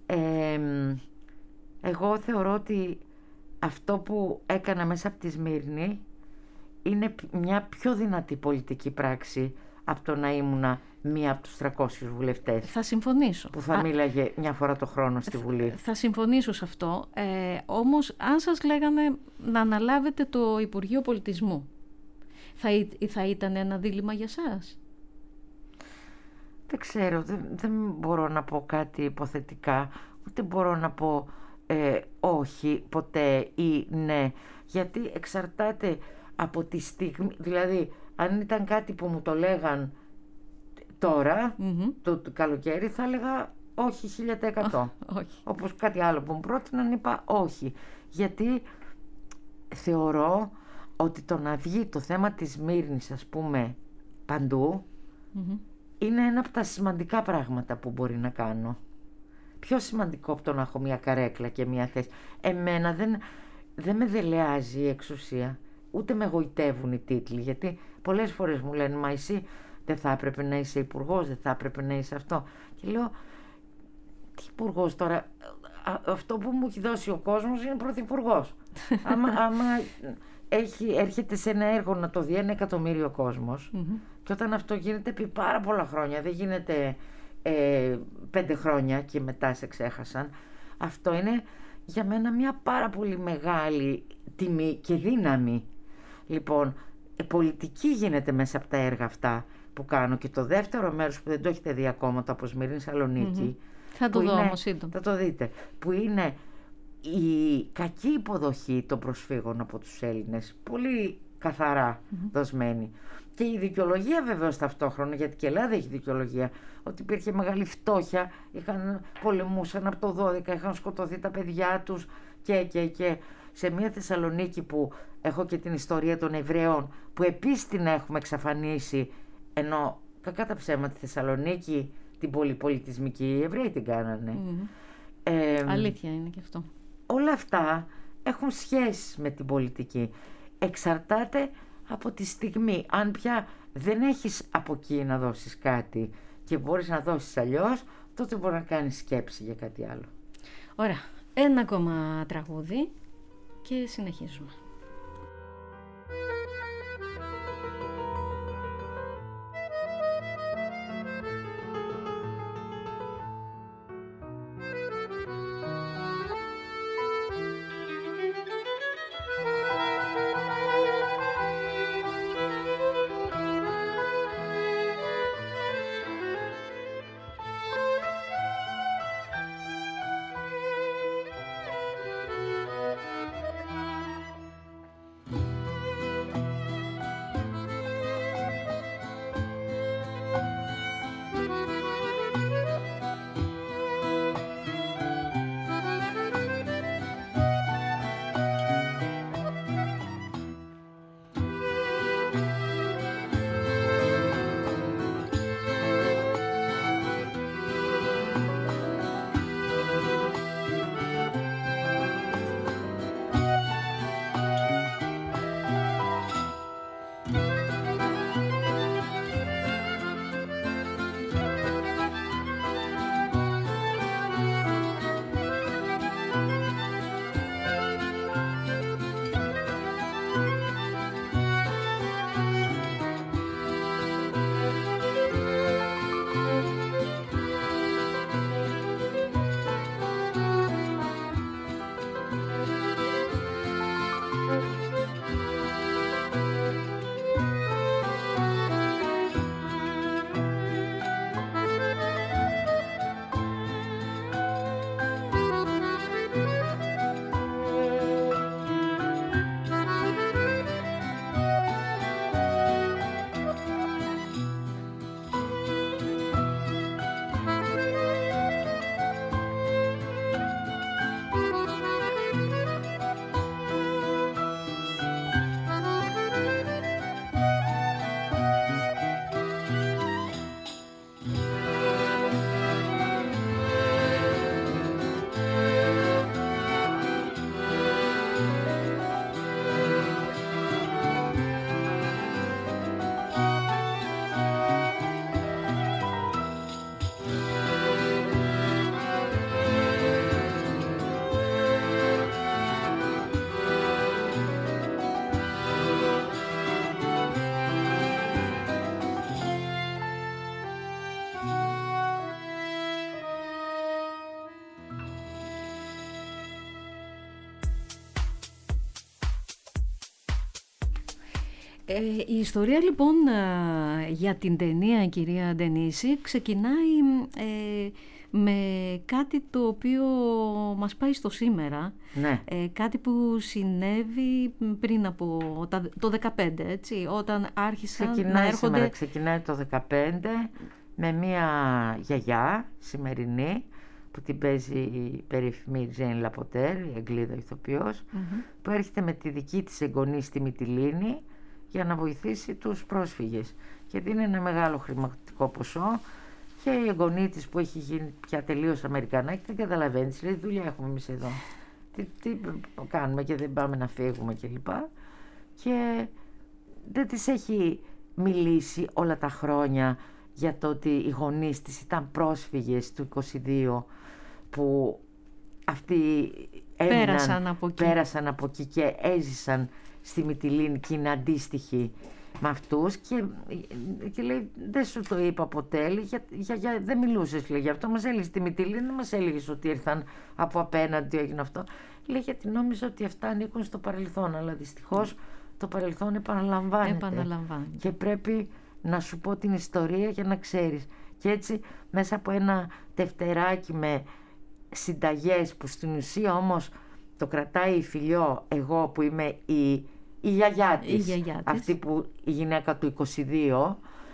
Εγώ θεωρώ ότι αυτό που έκανα μέσα από τη Σμύρνη είναι μια πιο δυνατή πολιτική πράξη από το να ήμουνα μία από τους 300 βουλευτές. Θα συμφωνήσω. Που θα μίλαγε μια φορά το χρόνο στη Βουλή. Θα συμφωνήσω σε αυτό. Όμως, αν σας λέγανε να αναλάβετε το Υπουργείο Πολιτισμού, θα ήταν ένα δίλημμα για σας? Δεν ξέρω. Δεν μπορώ να πω κάτι υποθετικά. Ούτε μπορώ να πω όχι, ποτέ ή ναι. Γιατί εξαρτάται από τη στιγμή. Δηλαδή, αν ήταν κάτι που μου το λέγαν τώρα, το καλοκαίρι, θα έλεγα όχι 1000%. Όπως κάτι άλλο που μου πρότειναν, είπα όχι. Γιατί θεωρώ ότι το να βγει το θέμα της Σμύρνης, ας πούμε, παντού, είναι ένα από τα σημαντικά πράγματα που μπορεί να κάνω. Πιο σημαντικό από το να έχω μια καρέκλα και μια θέση. Εμένα δεν με δελεάζει η εξουσία. Ούτε με γοητεύουν οι τίτλοι. Γιατί πολλές φορές μου λένε, μα εσύ δεν θα έπρεπε να είσαι υπουργός, δεν θα έπρεπε να είσαι αυτό. Και λέω, τι υπουργός τώρα? Αυτό που μου έχει δώσει ο κόσμος είναι πρωθυπουργός. άμα έρχεται σε ένα έργο να το δει 1 εκατομμύριο κόσμος, και όταν αυτό γίνεται επί πάρα πολλά χρόνια, δεν γίνεται 5 χρόνια και μετά σε ξέχασαν, αυτό είναι για μένα μια πάρα πολύ μεγάλη τιμή και δύναμη. Λοιπόν, η πολιτική γίνεται μέσα από τα έργα αυτά που κάνω. Και το δεύτερο μέρος που δεν το έχετε δει ακόμα, το από Σμύρνη Σαλονίκη, θα το δω όμως σύντομα. Θα το δείτε. Που είναι η κακή υποδοχή των προσφύγων από τους Έλληνες, πολύ καθαρά δοσμένη. Και η δικαιολογία βεβαίως ταυτόχρονα, γιατί και η Ελλάδα έχει δικαιολογία, ότι υπήρχε μεγάλη φτώχεια, πολεμούσαν από το 12, είχαν σκοτωθεί τα παιδιά τους και σε μια Θεσσαλονίκη που έχω και την ιστορία των Εβραίων, που επίσης την έχουμε εξαφανίσει, ενώ κακά τα ψέματα τη Θεσσαλονίκη, την πολυπολιτισμική, οι Εβραίοι την κάνανε. Αλήθεια είναι και αυτό. Όλα αυτά έχουν σχέση με την πολιτική. Εξαρτάται από τη στιγμή. Αν πια δεν έχεις από εκεί να δώσεις κάτι και μπορείς να δώσεις αλλιώς, τότε μπορεί να κάνεις σκέψη για κάτι άλλο. Ωραία. Ένα ακόμα τραγούδι και συνεχίζουμε. Η ιστορία λοιπόν για την ταινία, κυρία Ντενίση, ξεκινάει με κάτι το οποίο μας πάει στο σήμερα. Ναι. Κάτι που συνέβη πριν από το 2015, έτσι, όταν άρχισαν να έρχονται... Σήμερα, ξεκινάει το 2015 με μια γιαγιά σημερινή που την παίζει η περίφημη Τζέιν Λαποτέρ, η Αγγλίδα ηθοποιός, που έρχεται με τη δική της εγγονή στη Μυτιλήνη για να βοηθήσει τους πρόσφυγες και δίνει ένα μεγάλο χρηματικό ποσό, και η εγγονή της που έχει γίνει πια τελείως Αμερικανάκι δεν καταλαβαίνει, λέει δουλειά έχουμε εμείς εδώ, τι κάνουμε και δεν πάμε να φύγουμε κλπ. Και δεν της έχει μιλήσει όλα τα χρόνια για το ότι οι γονείς της ήταν πρόσφυγες του 22 που αυτοί πέρασαν από εκεί και έζησαν στη Μυτιλήνη και είναι αντίστοιχοι με αυτούς, και λέει δεν σου το είπα ποτέ, λέει, δεν μιλούσες, λέει, γι' αυτό μας έλεγες στη Μυτιλήνη, δεν μας έλεγες ότι ήρθαν από απέναντι, έγινε αυτό, λέει, γιατί νόμιζα ότι αυτά ανήκουν στο παρελθόν, αλλά δυστυχώς το παρελθόν επαναλαμβάνεται και πρέπει να σου πω την ιστορία για να ξέρεις. Και έτσι μέσα από ένα τευτεράκι με συνταγές που στην ουσία όμως το κρατάει η Φιλιό, εγώ που είμαι η γιαγιά της, αυτή που η γυναίκα του 22,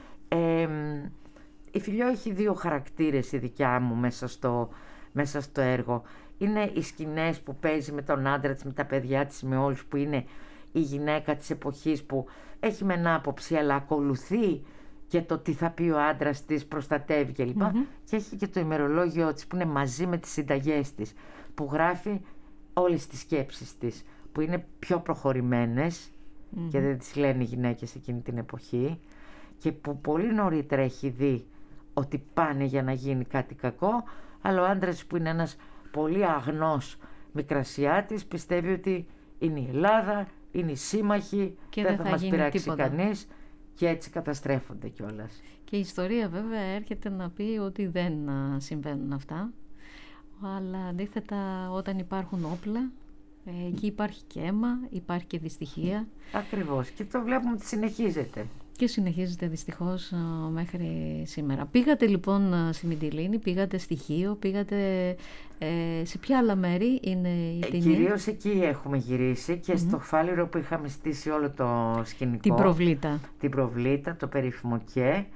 η Φιλιό έχει δύο χαρακτήρες η δικιά μου μέσα στο έργο. Είναι οι σκηνές που παίζει με τον άντρα της, με τα παιδιά της, με όλους, που είναι η γυναίκα της εποχής που έχει μεν άποψη αλλά ακολουθεί και το τι θα πει ο άντρας της, προστατεύει κλπ. Και έχει και το ημερολόγιο της που είναι μαζί με τις συνταγές της, που γράφει όλες τις σκέψεις της, που είναι πιο προχωρημένες και δεν τις λένε οι γυναίκες εκείνη την εποχή, και που πολύ νωρίτερα έχει δει ότι πάνε για να γίνει κάτι κακό, αλλά ο άντρας που είναι ένας πολύ αγνός μικρασιάτης πιστεύει ότι είναι η Ελλάδα, είναι η σύμμαχη και δεν θα μας πειράξει κανείς, και έτσι καταστρέφονται κιόλας. Και η ιστορία βέβαια έρχεται να πει ότι δεν συμβαίνουν αυτά, αλλά αντίθετα όταν υπάρχουν όπλα, εκεί υπάρχει και αίμα, υπάρχει και δυστυχία. Ακριβώς, και το βλέπουμε ότι συνεχίζεται. Και συνεχίζεται δυστυχώς μέχρι σήμερα. Πήγατε λοιπόν στη Μυτιλήνη, πήγατε στη Χίο, πήγατε σε ποια άλλα μέρη είναι η ταινία? Κυρίως εκεί έχουμε γυρίσει και στο Φάληρο που είχαμε στήσει όλο το σκηνικό. Την προβλήτα, το περίφημο και.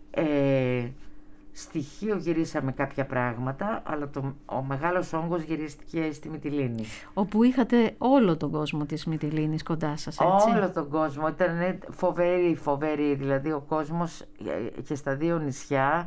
Στη Χίο γυρίσαμε κάποια πράγματα, αλλά ο μεγάλος όγκος γυρίστηκε στη Μυτιλήνη. Όπου είχατε όλο τον κόσμο της Μυτιλήνης κοντά σας, έτσι? Όλο τον κόσμο, ήταν φοβερή, δηλαδή ο κόσμος και στα δύο νησιά,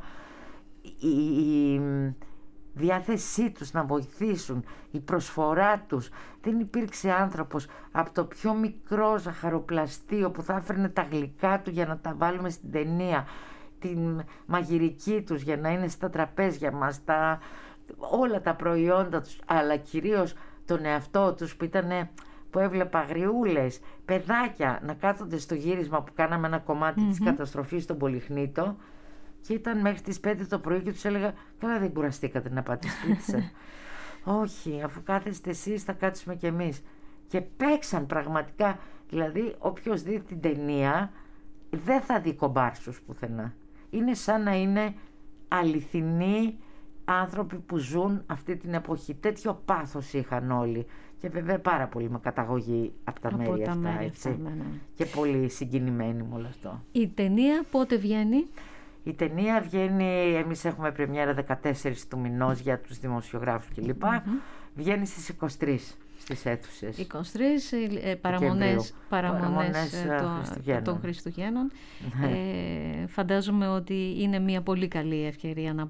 η διάθεσή τους να βοηθήσουν, η προσφορά τους. Δεν υπήρξε άνθρωπος από το πιο μικρό ζαχαροπλαστείο που θα έφερνε τα γλυκά του για να τα βάλουμε στην ταινία, την μαγειρική τους για να είναι στα τραπέζια μας, όλα τα προϊόντα τους, αλλά κυρίως τον εαυτό τους που έβλεπα αγριούλες, παιδάκια να κάθονται στο γύρισμα που κάναμε ένα κομμάτι της καταστροφής στον Πολυχνήτο, και ήταν μέχρι τις 5 το πρωί και τους έλεγα καλά, δεν κουραστήκατε να πάτε σπίτι σας? Όχι, αφού κάθεστε εσείς θα κάτσουμε κι εμείς. Και παίξαν πραγματικά, δηλαδή όποιος δει την ταινία δεν θα δει κομπάρσους πουθενά. Είναι σαν να είναι αληθινοί άνθρωποι που ζουν αυτή την εποχή. Τέτοιο πάθος είχαν όλοι. Και βέβαια πάρα πολύ με καταγωγή από τα μέρη αυτά, έτσι. Ναι. Και πολύ συγκινημένοι με όλο αυτό. Η ταινία πότε βγαίνει? Η ταινία βγαίνει, εμείς έχουμε πρεμιέρα 14 του μηνός για τους δημοσιογράφους κλπ. Βγαίνει στις 23 στις αίθουσες. 23 παραμονές των Χριστουγέννων. Φαντάζομαι ότι είναι μια πολύ καλή ευκαιρία να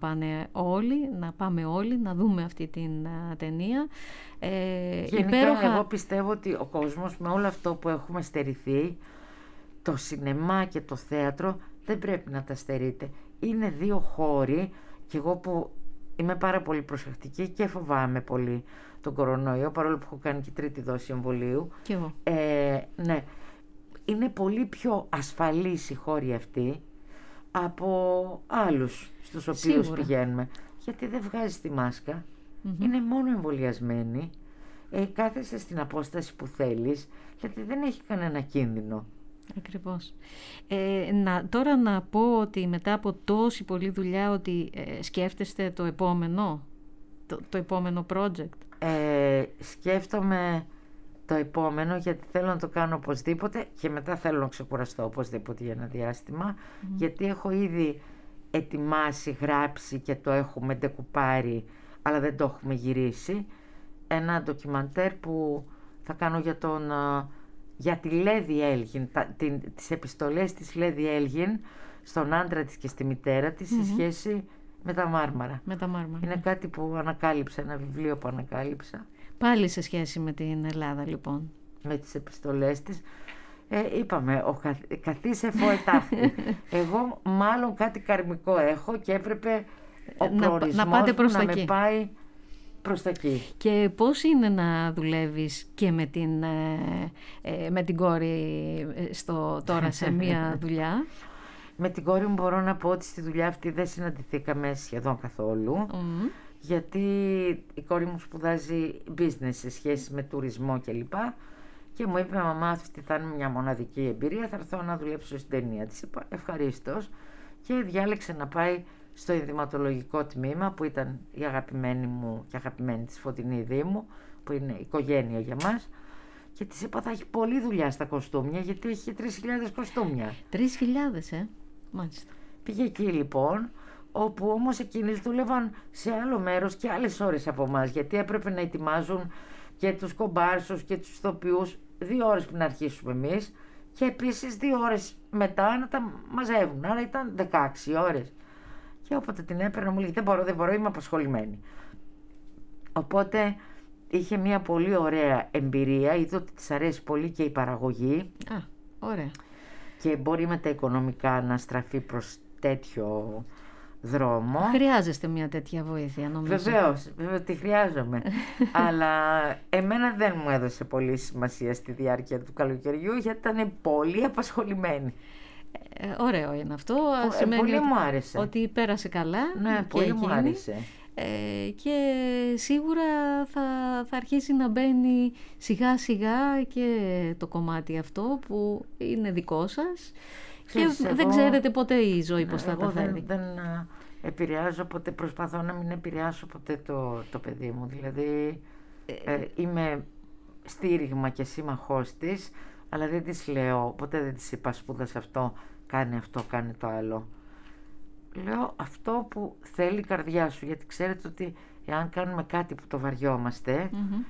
πάμε όλοι να δούμε αυτή την ταινία. Γενικά εγώ πιστεύω ότι ο κόσμος, με όλο αυτό που έχουμε στερηθεί, το σινεμά και το θέατρο δεν πρέπει να τα στερείτε. Είναι δύο χώροι, και εγώ που είμαι πάρα πολύ προσεκτική και φοβάμαι πολύ τον κορονοϊό, παρόλο που έχω κάνει και 3η δόση εμβολίου. Και εγώ. Ναι. Είναι πολύ πιο ασφαλής η χώρη αυτή από άλλους στους οποίους πηγαίνουμε. Γιατί δεν βγάζεις τη μάσκα, είναι μόνο εμβολιασμένοι, κάθεσαι στην απόσταση που θέλεις, γιατί δεν έχει κανένα κίνδυνο. Ακριβώς. Τώρα να πω ότι μετά από τόση πολλή δουλειά ότι σκέφτεστε το επόμενο, το επόμενο project. Σκέφτομαι το επόμενο, γιατί θέλω να το κάνω οπωσδήποτε και μετά θέλω να ξεκουραστώ οπωσδήποτε για ένα διάστημα, γιατί έχω ήδη ετοιμάσει, γράψει και το έχουμε ντεκουπάρει, αλλά δεν το έχουμε γυρίσει, ένα ντοκιμαντέρ που θα κάνω για τη Λέδη Έλγιν, τις επιστολές της Λέδη Έλγιν στον άντρα της και στη μητέρα της σε σχέση με τα Μάρμαρα. Είναι κάτι που ανακάλυψα, ένα βιβλίο που ανακάλυψα. Πάλι σε σχέση με την Ελλάδα, λοιπόν. Με τις επιστολές της. Είπαμε, καθίσε φοετάχτη. Εγώ μάλλον κάτι καρμικό έχω και έπρεπε ο προορισμός να με πάει προς τα εκεί. Και πώς είναι να δουλεύεις και με την κόρη τώρα σε μία δουλειά? Με την κόρη μου μπορώ να πω ότι στη δουλειά αυτή δεν συναντηθήκαμε σχεδόν καθόλου, γιατί η κόρη μου σπουδάζει business σε σχέση με τουρισμό κλπ. Και μου είπε, μαμά, αυτή θα είναι μια μοναδική εμπειρία, θα έρθω να δουλέψω στην ταινία. Της είπα ευχαρίστως και διάλεξε να πάει στο ενδυματολογικό τμήμα, που ήταν η αγαπημένη μου και αγαπημένη της Φωτεινή Δήμου, που είναι οικογένεια για μας. Και της είπα, θα έχει πολλή δουλειά στα κοστούμια, γιατί έχει 3.000 κοστούμια. 3.000, μάλιστα. Πήγε εκεί λοιπόν, όπου όμως εκείνες δούλευαν σε άλλο μέρος και άλλες ώρες από εμάς, γιατί έπρεπε να ετοιμάζουν και τους κομπάρσους και τους ηθοποιούς 2 ώρες πριν αρχίσουμε εμείς και επίσης 2 ώρες μετά να τα μαζεύουν, άρα ήταν 16 ώρες. Και όποτε την έπαιρνα μου λέει, δεν μπορώ, είμαι απασχολημένη. Οπότε είχε μια πολύ ωραία εμπειρία, είδε ότι της αρέσει πολύ και η παραγωγή. Ωραία. Και μπορεί με τα οικονομικά να στραφεί προς τέτοιο δρόμο. Χρειάζεστε μια τέτοια βοήθεια, νομίζω. Βεβαίως, τη χρειάζομαι. Αλλά εμένα δεν μου έδωσε πολύ σημασία στη διάρκεια του καλοκαιριού, γιατί ήταν πολύ απασχολημένη. Ωραίο είναι αυτό. Πολύ μου άρεσε. Ότι πέρασε καλά. Ναι, πολύ μου άρεσε. Και σίγουρα θα αρχίσει να μπαίνει σιγά σιγά και το κομμάτι αυτό που είναι δικό σας και δεν ξέρετε ποτέ η ζωή πώς θα τα φέρει. Δεν επηρεάζω ποτέ, προσπαθώ να μην επηρεάσω ποτέ το παιδί μου, δηλαδή είμαι στήριγμα και σύμμαχός της, αλλά δεν της λέω, ποτέ δεν της είπα σπούδασε αυτό, κάνει το άλλο. Λέω αυτό που θέλει η καρδιά σου, γιατί ξέρετε ότι εάν κάνουμε κάτι που το βαριόμαστε,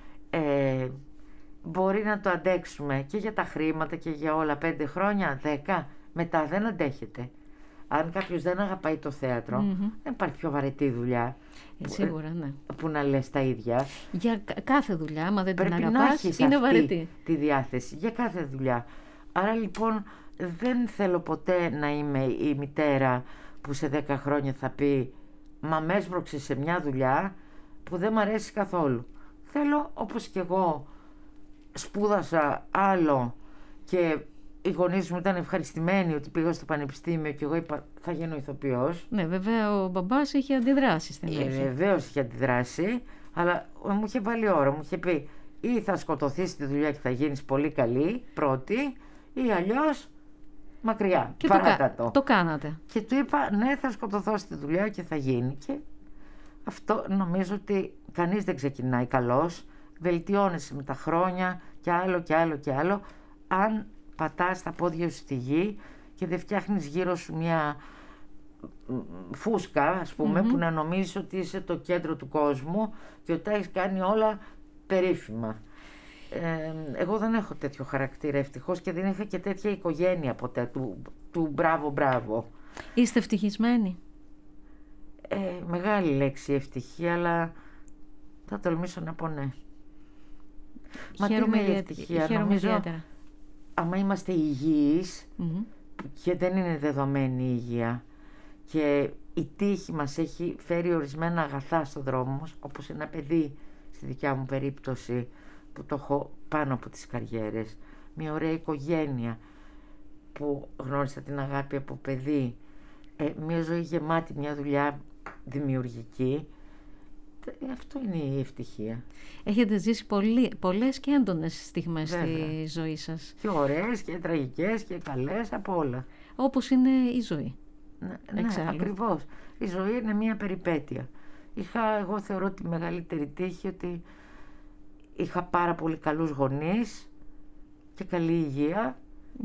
μπορεί να το αντέξουμε και για τα χρήματα και για όλα 5 χρόνια, 10, μετά δεν αντέχεται. Αν κάποιος δεν αγαπάει το θέατρο, δεν υπάρχει πιο βαρετή δουλειά. Σίγουρα, ναι. Που να λες τα ίδια. Για κάθε δουλειά, άμα δεν πρέπει την αγαπάς, είναι βαρετή. Τη διάθεση, για κάθε δουλειά. Άρα λοιπόν δεν θέλω ποτέ να είμαι η μητέρα που σε 10 χρόνια θα πει «Μα με έσπρωξε σε μια δουλειά που δεν μ' αρέσει καθόλου». Θέλω, όπως και εγώ σπούδασα άλλο και οι γονείς μου ήταν ευχαριστημένοι ότι πήγα στο πανεπιστήμιο και εγώ είπα θα γίνω ηθοποιός. Ναι, βέβαια ο μπαμπάς είχε αντιδράσει στην αρχή. Βεβαίως είχε αντιδράσει, αλλά μου είχε βάλει ώρα, μου είχε πει ή θα σκοτωθείς στη δουλειά και θα γίνεις πολύ καλή πρώτη, ή αλλιώς μακριά, και το κάνατε. Και του είπα ναι, θα σκοτωθώ στη δουλειά και θα γίνει. Και αυτό νομίζω ότι κανείς δεν ξεκινάει καλός, βελτιώνεσαι με τα χρόνια και άλλο και άλλο και άλλο, αν πατάς τα πόδια σου στη γη και δεν φτιάχνεις γύρω σου μια φούσκα, ας πούμε, που να νομίζεις ότι είσαι το κέντρο του κόσμου και ότι τα έχεις κάνει όλα περίφημα. Εγώ δεν έχω τέτοιο χαρακτήρα ευτυχώς και δεν είχα και τέτοια οικογένεια ποτέ του μπράβο. Είστε ευτυχισμένοι? Μεγάλη λέξη ευτυχία, αλλά θα τολμήσω να πω ναι. Μα τι είναι η ευτυχία? Νομίζω ιδιαίτερα. Άμα είμαστε υγιείς και δεν είναι δεδομένη η υγεία και η τύχη μας έχει φέρει ορισμένα αγαθά στον δρόμο μας, όπως ένα παιδί στη δικιά μου περίπτωση που το έχω πάνω από τις καριέρες, μια ωραία οικογένεια που γνώρισα την αγάπη από παιδί, μια ζωή γεμάτη, μια δουλειά δημιουργική, Αυτό είναι η ευτυχία. Έχετε ζήσει πολλές και έντονες στιγμές στη ζωή σας. Και ωραίες και τραγικές και καλές, από όλα. Όπως είναι η ζωή. Ναι, ακριβώς. Η ζωή είναι μια περιπέτεια. Εγώ θεωρώ τη μεγαλύτερη τύχη ότι είχα πάρα πολύ καλούς γονείς και καλή υγεία.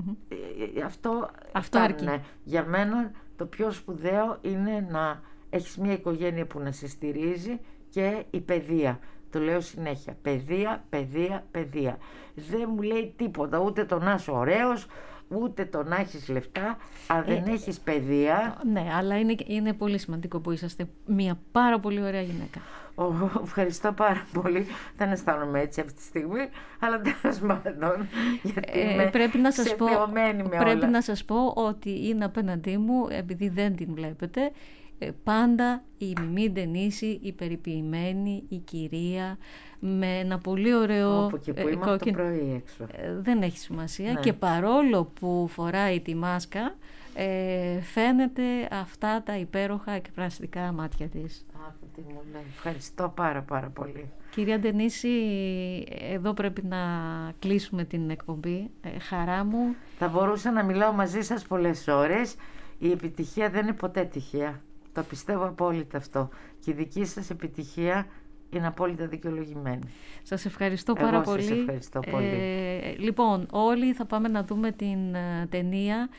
Αυτό αρκεί. Για μένα το πιο σπουδαίο είναι να έχεις μια οικογένεια που να σε στηρίζει και η παιδεία. Το λέω συνέχεια. Παιδεία, παιδεία, παιδεία. Δεν μου λέει τίποτα, ούτε το να είσαι ωραίος, ούτε το να έχεις λεφτά, αν δεν έχεις παιδεία. Ναι, αλλά είναι πολύ σημαντικό που είσαστε μια πάρα πολύ ωραία γυναίκα. Ευχαριστώ πάρα πολύ. Δεν αισθάνομαι έτσι αυτή τη στιγμή, αλλά τέλος πάντων, γιατί είμαι σεβαιωμένη με όλα. Πρέπει να σας πω ότι είναι απέναντί μου, επειδή δεν την βλέπετε, πάντα η Μιμή Ντενίση, η περιποιημένη, η κυρία, με ένα πολύ ωραίο όπου και που είμαι από το πρωί έξω. Δεν έχει σημασία, ναι. Και παρόλο που φοράει τη μάσκα, φαίνεται αυτά τα υπέροχα εκπραστικά μάτια της. Τι μου λέει. Ευχαριστώ πάρα πολύ. Κυρία Ντενίση, εδώ πρέπει να κλείσουμε την εκπομπή. Χαρά μου. Θα μπορούσα να μιλάω μαζί σας πολλές ώρες. Η επιτυχία δεν είναι ποτέ τυχαία. Το πιστεύω απόλυτα αυτό. Και η δική σας επιτυχία είναι απόλυτα δικαιολογημένη. Σας ευχαριστώ πάρα πολύ. Σας ευχαριστώ πολύ. Λοιπόν, όλοι θα πάμε να δούμε την ταινία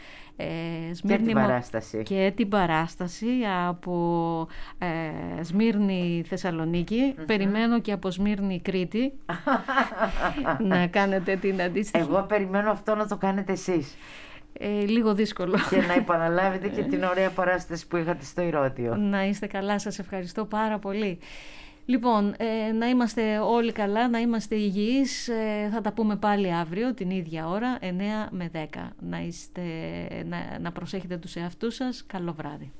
και την παράσταση από Σμύρνη Θεσσαλονίκη. Περιμένω και από Σμύρνη Κρήτη να κάνετε την αντίστοιχη. Εγώ περιμένω αυτό να το κάνετε εσείς. Λίγο δύσκολο. Και να επαναλάβετε και την ωραία παράσταση που είχατε στο Ηρώδειο. Να είστε καλά, σας ευχαριστώ πάρα πολύ. Λοιπόν, να είμαστε όλοι καλά, να είμαστε υγιείς. Θα τα πούμε πάλι αύριο την ίδια ώρα, 9 με 10. Να προσέχετε τους εαυτούς σας. Καλό βράδυ.